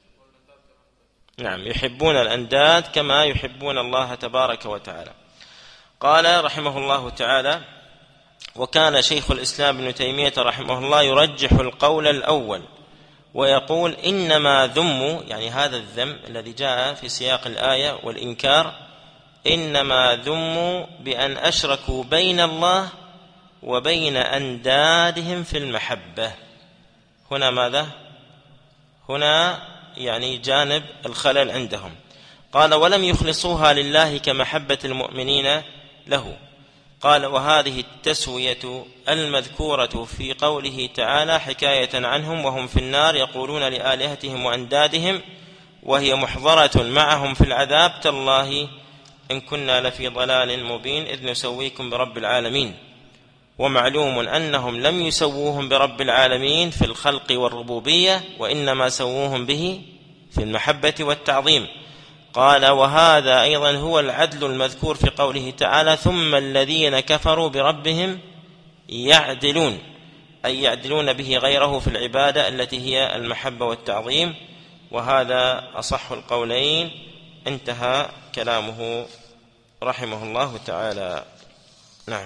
نعم، يحبون الأنداد كما يحبون الله تبارك وتعالى. قال رحمه الله تعالى وكان شيخ الإسلام ابن تيمية رحمه الله يرجح القول الأول ويقول إنما ذم، يعني هذا الذم الذي جاء في سياق الآية والإنكار، إنما ذم بأن أشركوا بين الله وبين أندادهم في المحبة. هنا ماذا؟ هنا يعني جانب الخلل عندهم. قال ولم يخلصوها لله كمحبة المؤمنين له. قال وهذه التسوية المذكورة في قوله تعالى حكاية عنهم وهم في النار يقولون لآلهتهم وأندادهم وهي محضرة معهم في العذاب تالله إن كنا لفي ضلال مبين إذ نسويكم برب العالمين. ومعلوم أنهم لم يسووهم برب العالمين في الخلق والربوبية، وإنما سووهم به في المحبة والتعظيم. قال وهذا أيضا هو العدل المذكور في قوله تعالى ثم الذين كفروا بربهم يعدلون، أي يعدلون به غيره في العبادة التي هي المحبة والتعظيم. وهذا أصح القولين. انتهى كلامه رحمه الله تعالى. نعم.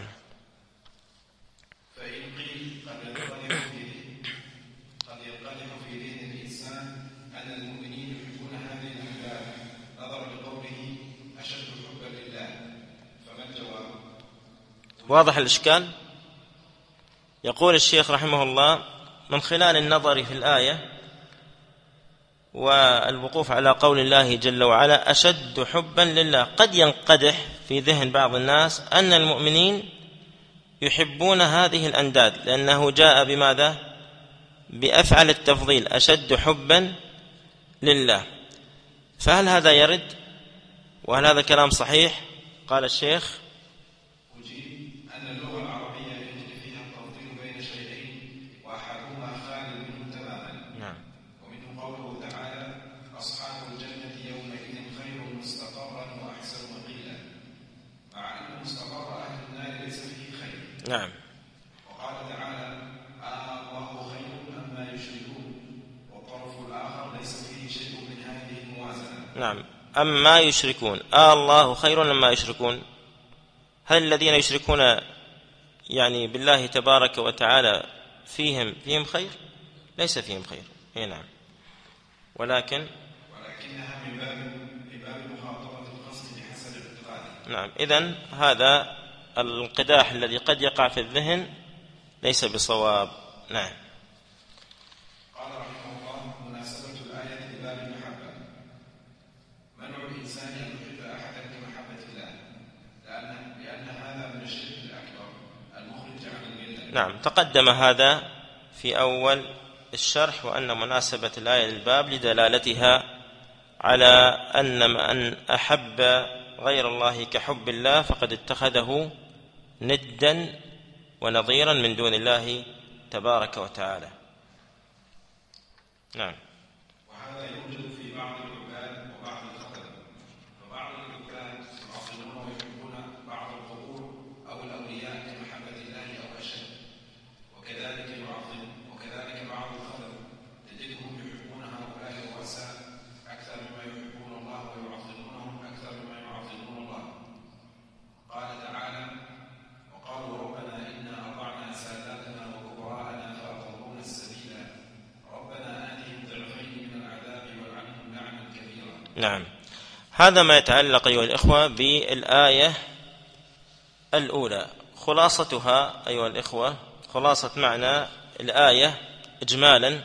فإن قيل قد ينقدح في قد ينقدح في ذهن الإنسان أن المؤمنين يحبون هذه الأحباب نظرا لقوله أشد حبا لله، فما الجواب؟ واضح الإشكال؟ يقول الشيخ رحمه الله من خلال النظر في الآية والوقوف على قول الله جل وعلا أشد حبا لله، قد ينقدح في ذهن بعض الناس أن المؤمنين يحبون هذه الأنداد، لأنه جاء بماذا؟ بأفعل التفضيل أشد حبا لله. فهل هذا يرد؟ وهل هذا كلام صحيح؟ قال الشيخ أجيب أن اللغة العربية يجري فيها التفضيل بين شيئين وأحدهما خال منه تماما. نعم. ومنه قوله تعالى أصحاب الجنة يومئذ خير مستقرا وأحسن مقيلا، مع أن مستقر أهل النار ليس فيه خير. نعم. وقال تعالى آه الله خير أما يشركون، والطرف الآخر ليس فيه شيء من هذه الموازنة. نعم. أما يشركون، آه الله خير أما يشركون. هل الذين يشركون يعني بالله تبارك وتعالى فيهم فيهم خير؟ ليس فيهم خير. اي نعم. ولكن ولكنها من باب من باب مخاطبة القصد بحسب الاعتقاد. نعم. إذن هذا الانقداح الذي قد يقع في الذهن ليس بصواب. نعم. قال رحمه الله مناسبة الآية لباب المحبة. منع الإنسان أن يحب أحدا بمحبة الله، لأن لأن هذا من الشرك الأكبر المخرج عن الملة. نعم. تقدم هذا في أول الشرح، وأن مناسبة الآية للباب لدلالتها على أن من أحب غير الله كحب الله فقد اتخذه ندا ونظيرا من دون الله تبارك وتعالى. نعم. وهذا يوجد في بعض العباد وبعض الخطب، فبعض العباد يعظمون ويحبون بعض القبور أو الأولياء كمحبة الله أو أشد، وكذلك يعظم وكذلك بعض الخطب تجدهم يحبون هؤلاء الرؤساء أكثر مما يحبون الله ويعظمونهم أكثر مما يعظمون الله. قال تعالى: وقالوا ربنا إنا أطعنا ساداتنا وكبراءنا فأضلونا السبيل ربنا آتهم ضعفين من العذاب والعنهم لعنا كبيرا. نعم. هذا ما يتعلق أيها الإخوة بالآية الأولى. خلاصتها أيها الإخوة، خلاصة معنى الآية إجمالا،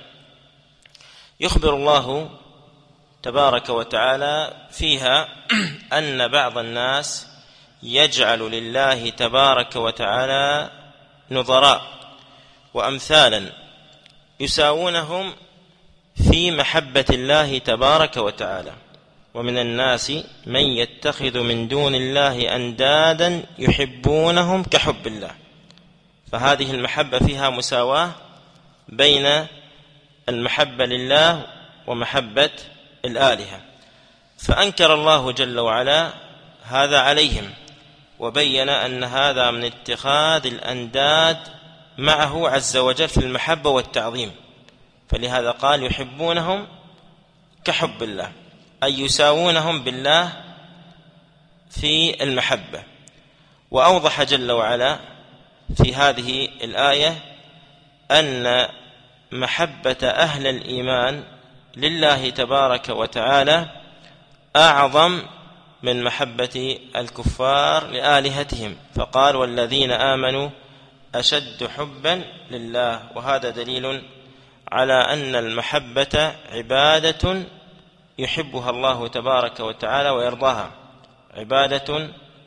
يخبر الله تبارك وتعالى فيها أن بعض الناس يجعل لله تبارك وتعالى نظراء وأمثالا يساوونهم في محبة الله تبارك وتعالى. ومن الناس من يتخذ من دون الله أندادا يحبونهم كحب الله. فهذه المحبة فيها مساواة بين المحبة لله ومحبة الآلهة، فأنكر الله جل وعلا هذا عليهم، وبين أن هذا من اتخاذ الأنداد معه عز وجل في المحبة والتعظيم. فلهذا قال يحبونهم كحب الله، أي يساوونهم بالله في المحبة. وأوضح جل وعلا في هذه الآية أن محبة أهل الإيمان لله تبارك وتعالى أعظم من محبة الكفار لآلهتهم، فقال والذين آمنوا أشد حبا لله. وهذا دليل على أن المحبة عبادة يحبها الله تبارك وتعالى ويرضاها، عبادة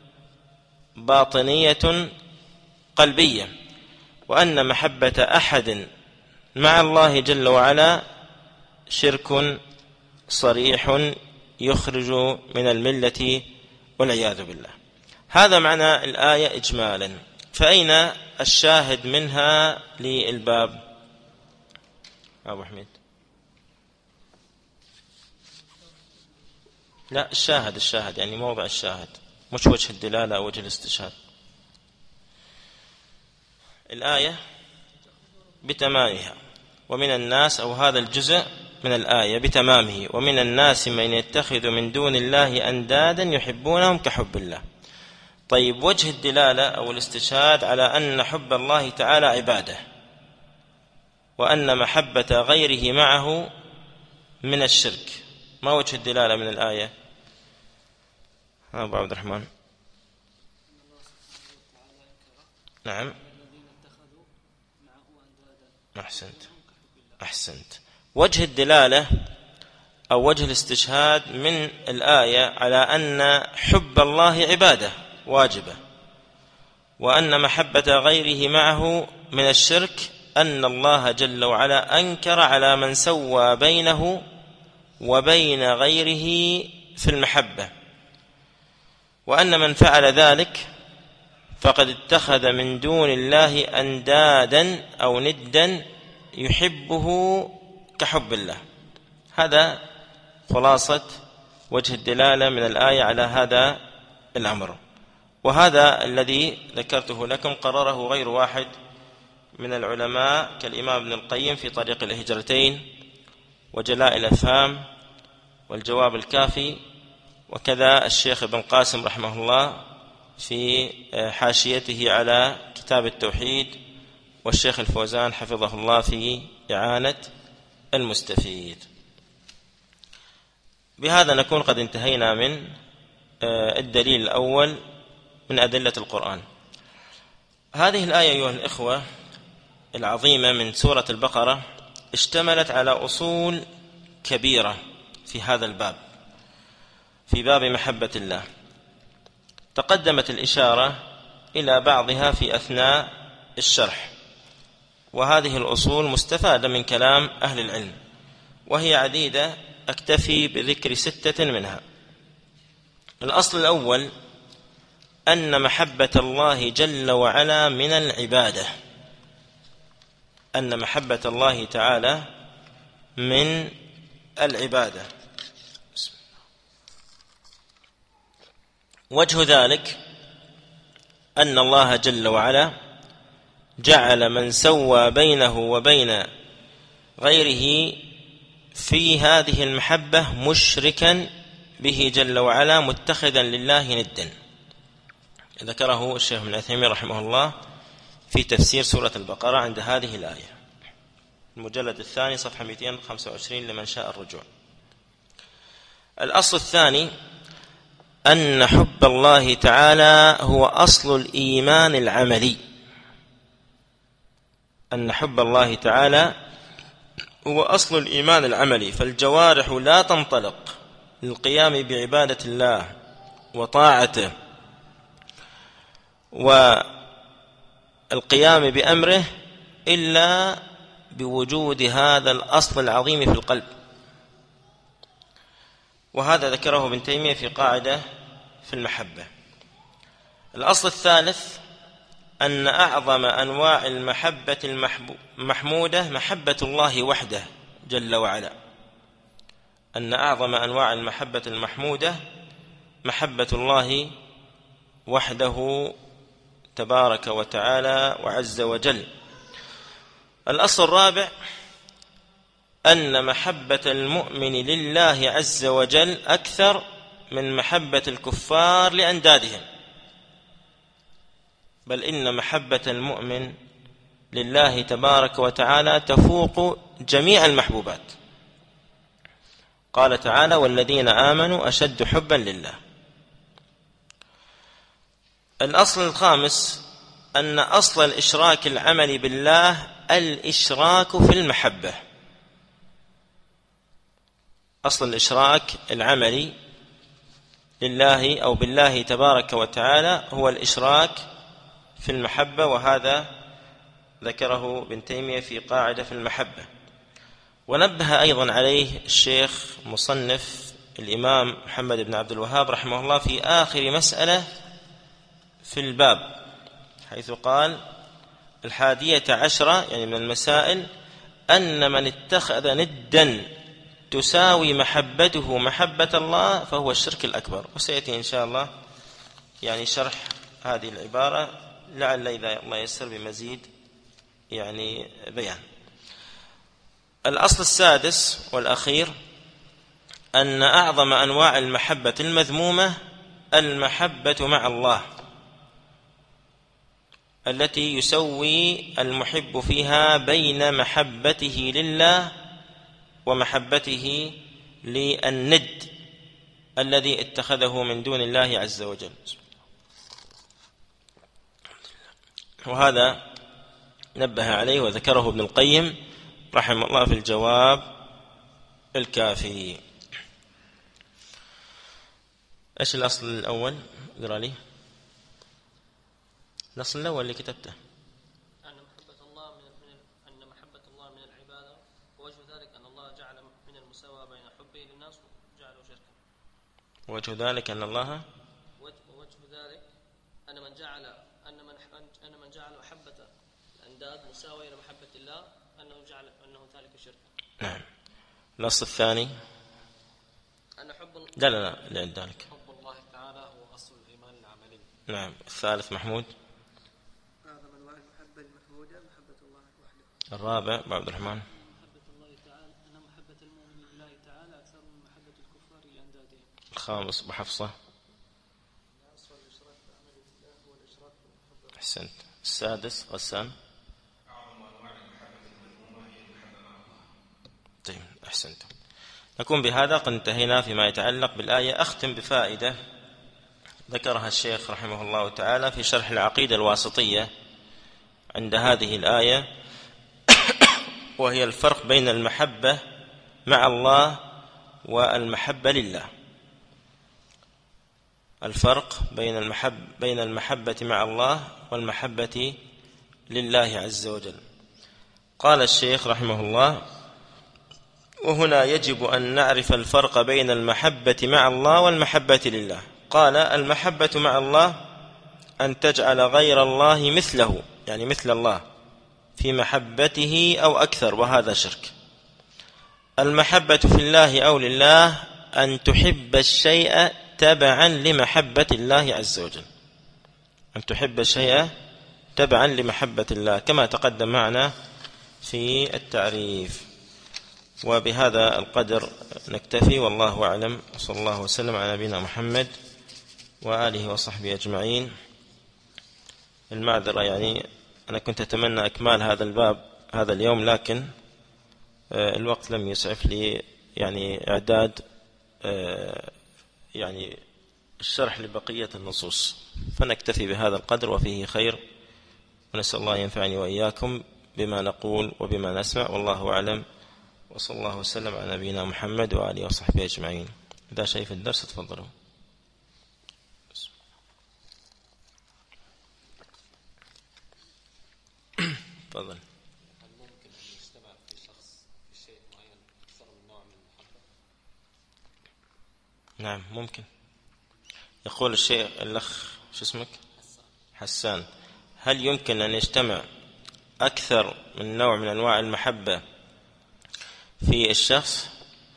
باطنية قلبية، وأن محبة أحد مع الله جل وعلا شرك صريح يخرج من الملة والعياذ بالله. هذا معنى الآية إجمالا. فأين الشاهد منها للباب؟ أبو حميد. لا، الشاهد الشاهد يعني موضع الشاهد، مش وجه الدلالة أو وجه الاستشهاد. الآية بتمامها. ومن الناس، أو هذا الجزء من الآية بتمامه، ومن الناس من يتخذ من دون الله أندادا يحبونهم كحب الله. طيب، وجه الدلالة أو الاستشهاد على أن حب الله تعالى عبادة، وأن محبة غيره معه من الشرك. ما وجه الدلالة من الآية؟ أبو عبد الرحمن. نعم، أحسنت أحسنت. وجه الدلالة أو وجه الاستشهاد من الآية على أن حب الله عبادة واجبة، وأن محبة غيره معه من الشرك، أن الله جل وعلا أنكر على من سوى بينه وبين غيره في المحبة، وأن من فعل ذلك فقد اتخذ من دون الله أندادا أو ندا يحبه كحب الله. هذا خلاصة وجه الدلالة من الآية على هذا الأمر. وهذا الذي ذكرته لكم قرره غير واحد من العلماء كالإمام ابن القيم في طريق الهجرتين وجلاء الأفهام والجواب الكافي، وكذا الشيخ ابن قاسم رحمه الله في حاشيته على كتاب التوحيد، والشيخ الفوزان حفظه الله في إعانة المستفيد. بهذا نكون قد انتهينا من الدليل الأول من أدلة القرآن. هذه الآية أيها الإخوة العظيمة من سورة البقرة اشتملت على أصول كبيرة في هذا الباب، في باب محبة الله. تقدمت الإشارة إلى بعضها في أثناء الشرح، وهذه الأصول مستفادة من كلام أهل العلم، وهي عديدة، أكتفي بذكر ستة منها. الأصل الأول أن محبة الله جل وعلا من العبادة، أن محبة الله تعالى من العبادة. وجه ذلك أن الله جل وعلا جعل من سوى بينه وبين غيره في هذه المحبة مشركا به جل وعلا متخذا لله ندا. ذكره الشيخ ابن عثيمين رحمه الله في تفسير سورة البقرة عند هذه الآية، المجلد الثاني صفحة مئتين وخمسة وعشرين لمن شاء الرجوع. الأصل الثاني أن حب الله تعالى هو أصل الإيمان العملي، أن حب الله تعالى هو أصل الإيمان العملي، فالجوارح لا تنطلق للقيام بعبادة الله وطاعته والقيام بأمره إلا بوجود هذا الأصل العظيم في القلب. وهذا ذكره ابن تيمية في قاعدة في المحبة. الأصل الثالث أن أعظم أنواع المحبة المحمودة محبة الله وحده جل وعلا، أن أعظم أنواع المحبة المحمودة محبة الله وحده تبارك وتعالى وعز وجل. الأصل الرابع أن محبة المؤمن لله عز وجل أكثر من محبة الكفار لأندادهم، بل إن محبة المؤمن لله تبارك وتعالى تفوق جميع المحبوبات. قال تعالى: والذين آمنوا أشد حبا لله. الأصل الخامس أن أصل الإشراك العملي بالله الإشراك في المحبة. أصل الإشراك العملي لله أو بالله تبارك وتعالى هو الإشراك في المحبة، وهذا ذكره ابن تيمية في قاعدة في المحبة. ونبه أيضا عليه الشيخ مصنف الإمام محمد بن عبد الوهاب رحمه الله في آخر مسألة في الباب، حيث قال: الحادية عشرة، يعني من المسائل، أن من اتخذ ندا تساوي محبته محبة الله فهو الشرك الأكبر. وسيأتي إن شاء الله يعني شرح هذه العبارة، لعل إذا الله يسر بمزيد يعني بيان. الأصل السادس والأخير أن أعظم أنواع المحبة المذمومة المحبة مع الله، التي يسوي المحب فيها بين محبته لله ومحبته للند الذي اتخذه من دون الله عز وجل. وهذا نبه عليه وذكره ابن القيم رحمه الله في الجواب الكافي. ايش الأصل الأول؟ اقرأ لي الأصل الأول اللي كتبته. أن محبة الله من أن محبة الله من العبادة، ووجه ذلك أن الله جعل من المساواة بين حبه للناس وجعله شركا. وجه ذلك أن الله ووجه ذلك أن من جعل أن من أن من جعل محبة الأنداد مساوية لمحبة الله أنه جعل أنه ذلك شركا. نعم. الأصل الثاني أن حب لا لا لا اللي عند ذلك حب الله تعالى هو أصل الإيمان العملي. نعم. الثالث محمود. أعظم أنواع المحبة المحمودة محبة الله وحده. الرابع عبد الرحمن. محبة الله تعالى أن محبة المؤمن لله تعالى أكثر من محبة الكفار لأندادهم. الخامس بحفصة. أحسنت. السادس غسان. طيب أحسنت. نكون بهذا قد انتهينا فيما يتعلق بالآية. أختم بفائدة ذكرها الشيخ رحمه الله تعالى في شرح العقيدة الواسطية عند هذه الآية، وهي الفرق بين المحبة مع الله والمحبة لله. الفرق بين المحب بين المحبة مع الله والمحبة لله عز وجل. قال الشيخ رحمه الله: وهنا يجب أن نعرف الفرق بين المحبة مع الله والمحبة لله. قال: المحبة مع الله أن تجعل غير الله مثله، يعني مثل الله في محبته أو أكثر، وهذا شرك. المحبة في الله أو لله أن تحب الشيء تبعا لمحبة الله عز وجل، أن تحب الشيء تبعا لمحبة الله كما تقدم معنا في التعريف. وبهذا القدر نكتفي، والله أعلم، صلى الله وسلم على نبينا محمد وآله وصحبه أجمعين. المعذرة، يعني أنا كنت أتمنى أكمال هذا الباب هذا اليوم، لكن الوقت لم يسعف لي يعني إعداد يعني الشرح لبقية النصوص، فنكتفي بهذا القدر وفيه خير، ونسأل الله ينفعني وإياكم بما نقول وبما نسمع، والله أعلم، وصلى الله وسلم على نبينا محمد وآله وصحبه أجمعين. إذا شيء في الدرس تفضلوا. تفضل. هل ممكن أن يجتمع في شخص في شيء معين أكثر من نوع من المحبة؟ نعم ممكن. يقول الشيخ الأخ شو اسمك؟ حسان. هل يمكن أن يجتمع أكثر من نوع من أنواع المحبة في الشخص؟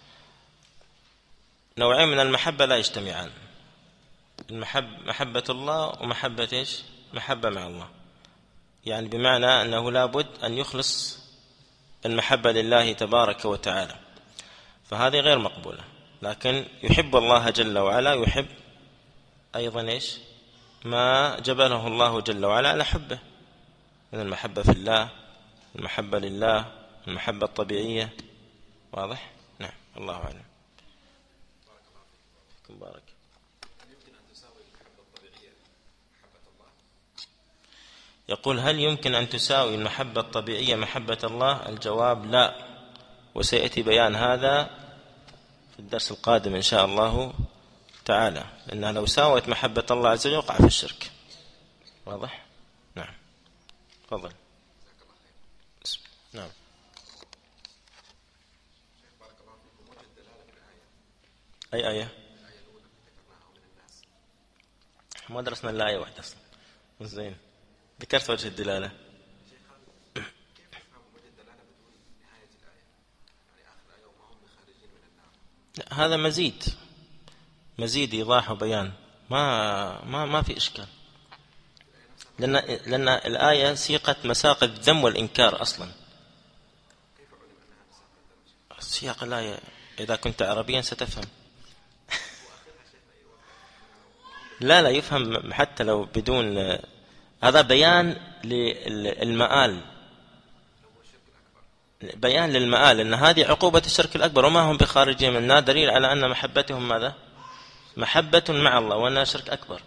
نوعين من المحبة لا يجتمعان، المحب محبة الله ومحبة إيش؟ محبة مع الله، يعني بمعنى أنه لابد أن يخلص المحبة لله تبارك وتعالى، فهذه غير مقبولة. لكن يحب الله جل وعلا، يحب أيضا إيش؟ ما جبله الله جل وعلا على حبه من المحبة في الله، المحبة لله، المحبة الطبيعية. واضح؟ نعم، الله أعلم. بارك. يقول هل يمكن أن تساوي المحبة الطبيعية محبة الله؟ الجواب لا، وسيأتي بيان هذا في الدرس القادم إن شاء الله تعالى، لأنها لو ساوت محبة الله عز وجل وقع في الشرك. واضح؟ نعم. تفضل. نعم. أي آية؟ ما درسنا إلا آية واحدة أصلا. زين، ذكرت وجه الدلالة. هذا مزيد مزيد إيضاح وبيان، ما ما ما في إشكال، لأن لأن الآية سيقت مساق الذم والإنكار أصلا. سياق الآية إذا كنت عربيا ستفهم. لا لا يفهم حتى لو بدون، هذا بيان للمآل، بيان للمآل أن هذه عقوبة الشرك الأكبر، وما هم بخارجين منها، دليل على أن محبتهم ماذا؟ محبة مع الله، وأنها شرك أكبر.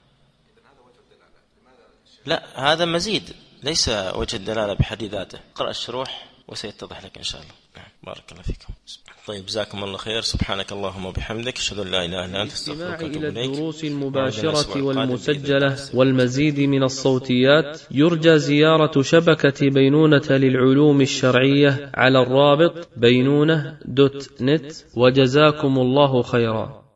لا، هذا مزيد، ليس وجه الدلالة بحد ذاته. اقرأ الشروح وسيتضح لك إن شاء الله. بارك الله فيكم. طيب، جزاكم الله خير. سبحانك اللهم وبحمدك، أشهد أن لا إله إلا أنت، أستغفرك وأتوب إليك. إلى الدروس المباشرة والمسجلة والمزيد من الصوتيات يرجى زيارة شبكة بينونة للعلوم الشرعية على الرابط بينونة دوت نت، وجزاكم الله خيرا.